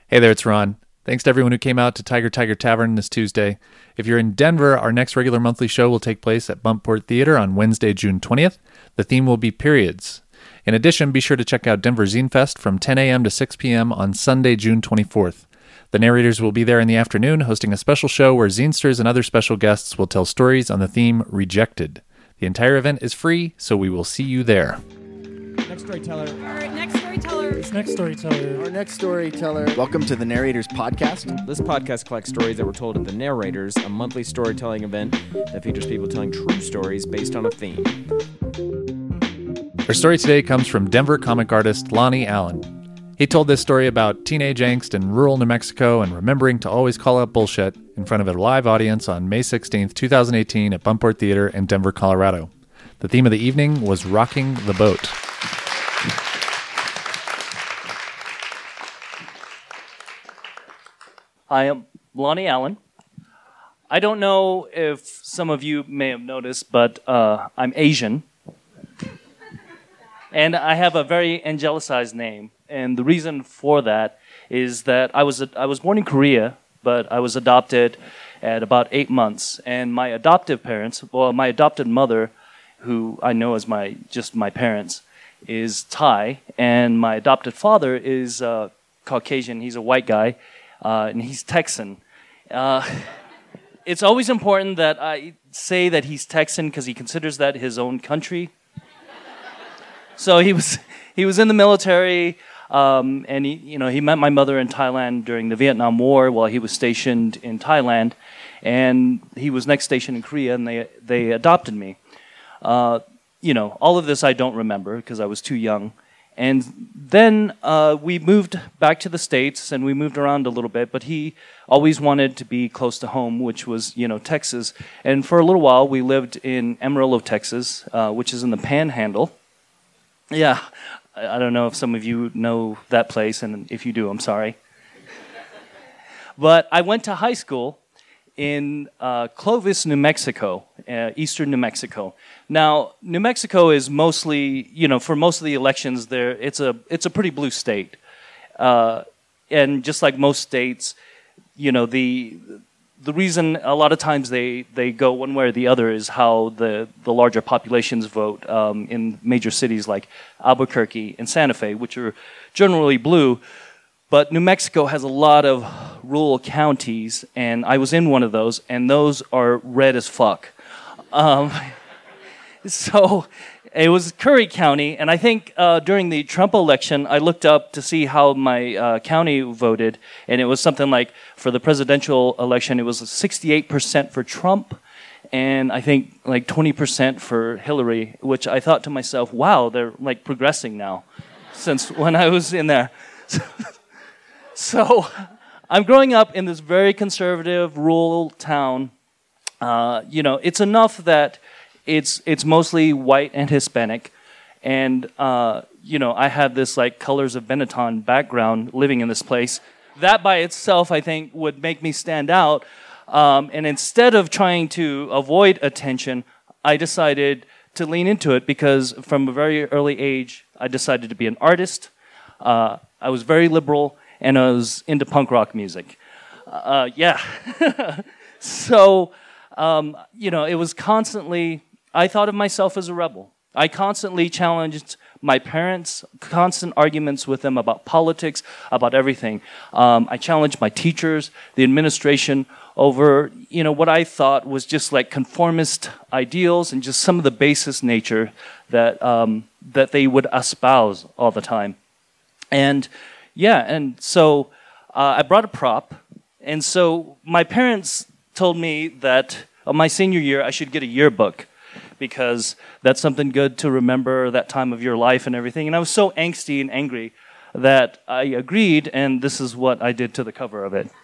Hey there, it's Ron. Thanks to everyone who came out to Tiger Tavern this Tuesday. If you're in Denver, our next regular monthly show will take place at Buntport Theater on Wednesday, June 20th. The theme will be periods. In addition, be sure to check out Denver Zine Fest from 10 a.m. to 6 p.m. on Sunday, June 24th. The narrators will be there in the afternoon, hosting a special show where zinesters and other special guests will tell stories on the theme Rejected. The entire event is free, so we will see you there. Next storyteller. Our next storyteller. Next storyteller. Our next storyteller. Welcome to the Narrators Podcast. This podcast collects stories that were told at The Narrators, a monthly storytelling event that features people telling true stories based on a theme. Our story today comes from Denver comic artist Lonnie Allen. He told this story about teenage angst in rural New Mexico and remembering to always call out bullshit in front of a live audience on May 16th, 2018 at Buntport Theater in Denver, Colorado. The theme of the evening was Rocking the Boat. I am Lonnie Allen. I don't know if some of you may have noticed, but I'm Asian. And I have a very angelicized name. And the reason for that is that I was born in Korea, but I was adopted at about 8 months. And my adoptive parents, my adopted mother, who I know as my parents, is Thai. And my adopted father is Caucasian. He's a white guy. And he's Texan. It's always important that I say that he's Texan because he considers that his own country. So he was in the military, and he met my mother in Thailand during the Vietnam War while he was stationed in Thailand, and he was next stationed in Korea, and they adopted me. All of this I don't remember because I was too young. And then we moved back to the States, and we moved around a little bit, but he always wanted to be close to home, which was, Texas. And for a little while, we lived in Amarillo, Texas, which is in the Panhandle. Yeah, I don't know if some of you know that place, and if you do, I'm sorry. But I went to high school in Clovis, New Mexico, eastern New Mexico. Now, New Mexico is mostly, for most of the elections there, it's a pretty blue state. And just like most states, the reason a lot of times they go one way or the other is how the larger populations vote in major cities like Albuquerque and Santa Fe, which are generally blue. But New Mexico has a lot of rural counties, and I was in one of those, and those are red as fuck. So it was Curry County, and I think during the Trump election, I looked up to see how my county voted, and it was something like, for the presidential election, it was 68% for Trump, and I think like 20% for Hillary, which I thought to myself, wow, they're like progressing now since when I was in there. So I'm growing up in this very conservative rural town. It's enough that it's mostly white and Hispanic, and I have this like Colors of Benetton background living in this place. That by itself, I think, would make me stand out. And instead of trying to avoid attention, I decided to lean into it because from a very early age, I decided to be an artist. I was very liberal, and I was into punk rock music. So, it was constantly, I thought of myself as a rebel. I constantly challenged my parents, constant arguments with them about politics, about everything. I challenged my teachers, the administration, over, what I thought was just like conformist ideals and just some of the basest nature that they would espouse all the time. And so I brought a prop, and so my parents told me that my senior year I should get a yearbook because that's something good to remember that time of your life and everything. And I was so angsty and angry that I agreed, and this is what I did to the cover of it.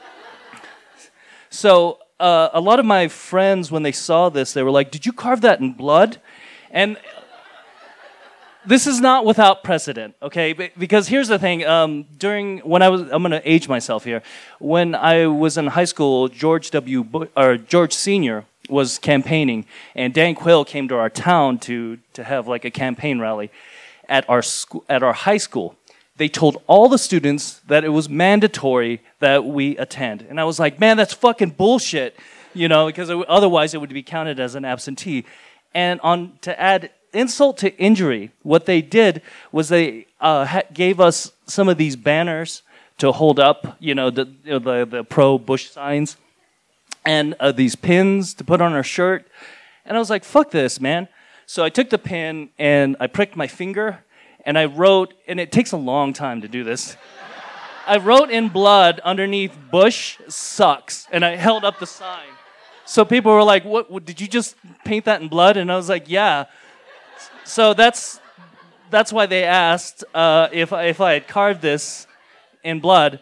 So a lot of my friends, when they saw this, they were like, "Did you carve that in blood?" And this is not without precedent, okay? Because here's the thing. I'm going to age myself here. When I was in high school, George Sr. was campaigning, and Dan Quayle came to our town to have like a campaign rally at our high school. they told all the students that it was mandatory that we attend. And I was like, man, that's fucking bullshit, because otherwise it would be counted as an absentee. And to add insult to injury, what they did was they gave us some of these banners to hold up, the pro-Bush signs, and these pins to put on our shirt. And I was like, fuck this, man. So I took the pin and I pricked my finger and I wrote, and it takes a long time to do this. I wrote in blood underneath "Bush sucks," and I held up the sign. So people were like, what did you just paint that in blood? And I was like, yeah. So that's why they asked if I had carved this in blood.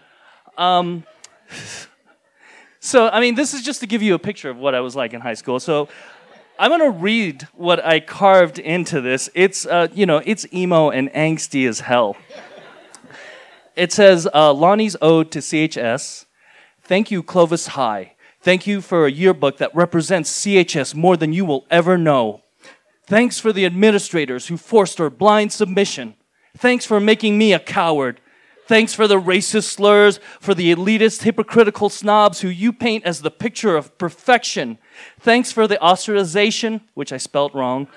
So, I mean, this is just to give you a picture of what I was like in high school. So I'm going to read what I carved into this. It's, it's emo and angsty as hell. It says, Lonnie's Ode to CHS. Thank you, Clovis High. Thank you for a yearbook that represents CHS more than you will ever know. Thanks for the administrators who forced our blind submission. Thanks for making me a coward. Thanks for the racist slurs, for the elitist, hypocritical snobs who you paint as the picture of perfection. Thanks for the ostracization, which I spelt wrong,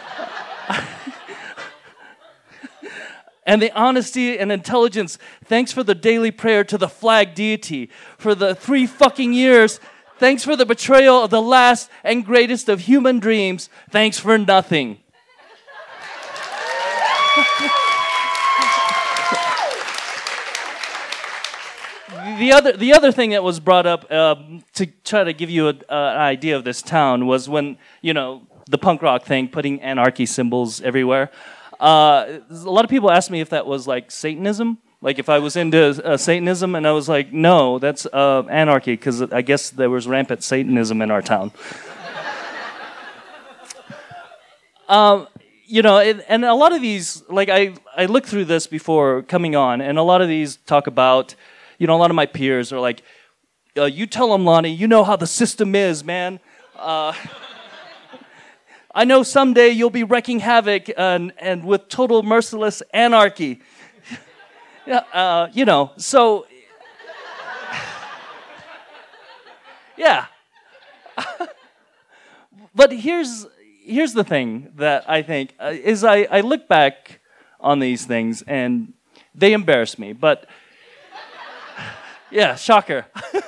and the honesty and intelligence. Thanks for the daily prayer to the flag deity. For the 3 fucking years, thanks for the betrayal of the last and greatest of human dreams. Thanks for nothing. The other thing that was brought up to try to give you an idea of this town was when, the punk rock thing, putting anarchy symbols everywhere. A lot of people asked me if that was like Satanism, like if I was into Satanism, and I was like, no, that's anarchy, because I guess there was rampant Satanism in our town. And a lot of these, like I looked through this before coming on, and a lot of these talk about, a lot of my peers are like, you tell them, Lonnie, you know how the system is, man. I know someday you'll be wreaking havoc and with total merciless anarchy. So, yeah. But here's the thing that I think is I look back on these things and they embarrass me, but yeah, shocker.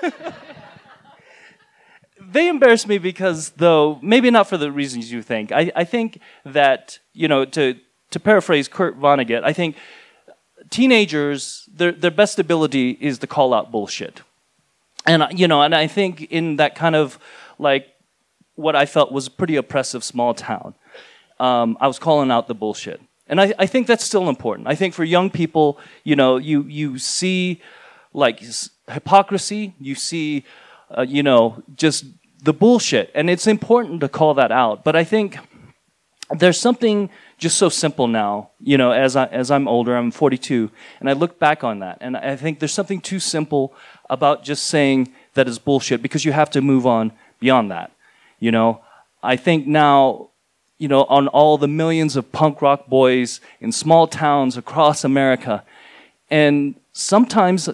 They embarrass me because, though, maybe not for the reasons you think. I think that, to paraphrase Kurt Vonnegut, I think teenagers, their best ability is to call out bullshit. And, and I think in that kind of, like, what I felt was a pretty oppressive small town, I was calling out the bullshit. And I think that's still important. I think for young people, you see, like, hypocrisy, you see, just the bullshit. And it's important to call that out. But I think there's something just so simple now, as I'm older, I'm 42, and I look back on that. And I think there's something too simple about just saying that is bullshit, because you have to move on beyond that. I think now, on all the millions of punk rock boys in small towns across America, and sometimes,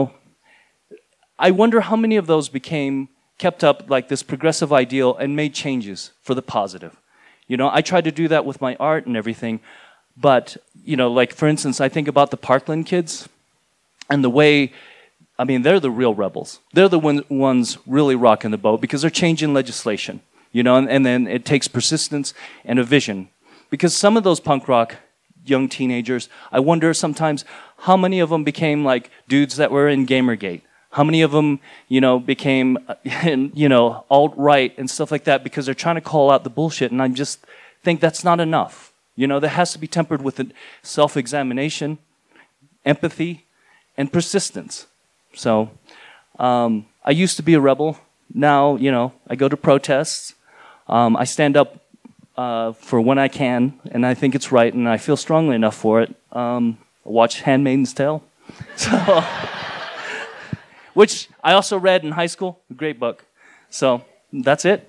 I wonder how many of those kept up like this progressive ideal and made changes for the positive. I tried to do that with my art and everything, but, like, for instance, I think about the Parkland kids and the way, they're the real rebels. They're the ones really rocking the boat because they're changing legislation, and then it takes persistence and a vision. Because some of those punk rock young teenagers, I wonder sometimes how many of them became like dudes that were in Gamergate. How many of them, became, alt-right and stuff like that because they're trying to call out the bullshit, and I just think that's not enough. That has to be tempered with self-examination, empathy, and persistence. So, I used to be a rebel. Now, I go to protests. I stand up for when I can, and I think it's right, and I feel strongly enough for it. I watch Handmaid's Tale. So... which I also read in high school. A great book. So that's it.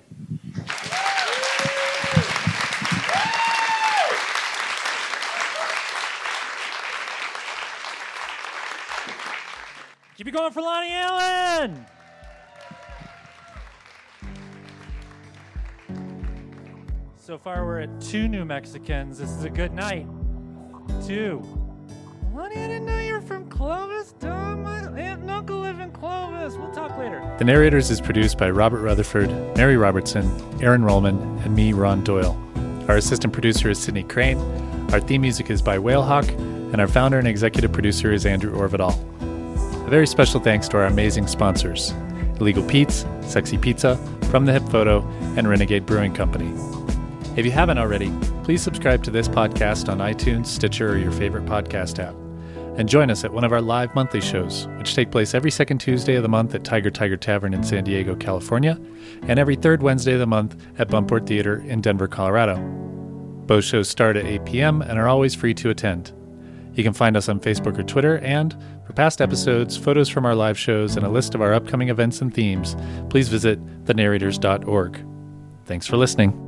Keep it going for Lonnie Allen! So far, we're at 2 New Mexicans. This is a good night. 2. Lonnie, I didn't know you were from Clovis. Duh, my aunt and uncle live in Clovis. We'll talk later. The Narrators is produced by Robert Rutherford, Mary Robertson, Aaron Rollman, and me, Ron Doyle. Our assistant producer is Sydney Crane. Our theme music is by Whalehawk, and our founder and executive producer is Andrew Orvidal. A very special thanks to our amazing sponsors, Illegal Pete's, Sexy Pizza, From the Hip Photo, and Renegade Brewing Company. If you haven't already, please subscribe to this podcast on iTunes, Stitcher, or your favorite podcast app. And join us at one of our live monthly shows, which take place every second Tuesday of the month at Tiger Tavern in San Diego, California, and every third Wednesday of the month at Buntport Theater in Denver, Colorado. Both shows start at 8 p.m. and are always free to attend. You can find us on Facebook or Twitter, and for past episodes, photos from our live shows, and a list of our upcoming events and themes, please visit thenarrators.org. Thanks for listening.